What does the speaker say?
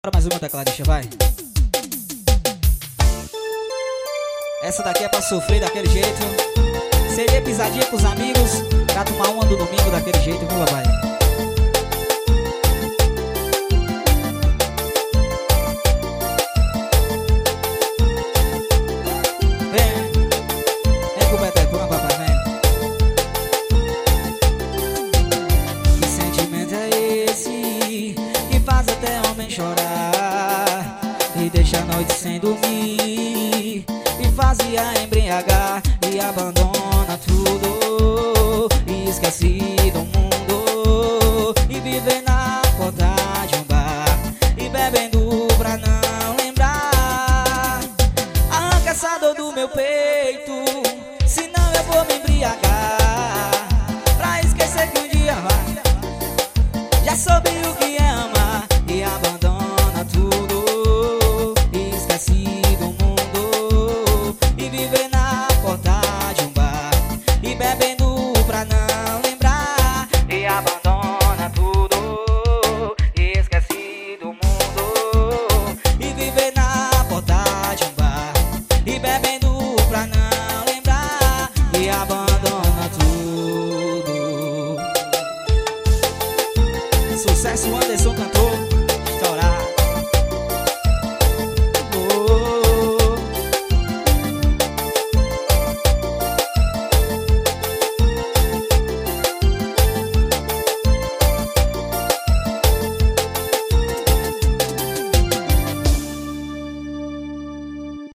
Bora mais uma tecladinha, vai. Essa daqui é pra sofrer daquele jeito. Seria pisadinha com os amigos pra tomar uma do domingo daquele jeito, viu, papai? Vem com o betecão, papai, vem. Que sentimento é esse que faz até homem chorar e deixa a noite sem dormir, e fazia embriagar e abandona tudo e esquece do mundo, e viver na porta de um bar e bebendo pra não lembrar. Arranca essa dor do meu peito, senão eu vou me embriagar, pra esquecer que um dia vai. Já soube o que é amar e abandona tudo e esquece do mundo, e viver na porta de um bar e bebendo pra não lembrar, e abandona tudo e esquece do mundo, e viver na porta de um bar e bebendo pra não lembrar, e abandona tudo. Sucesso, Anderson cantor.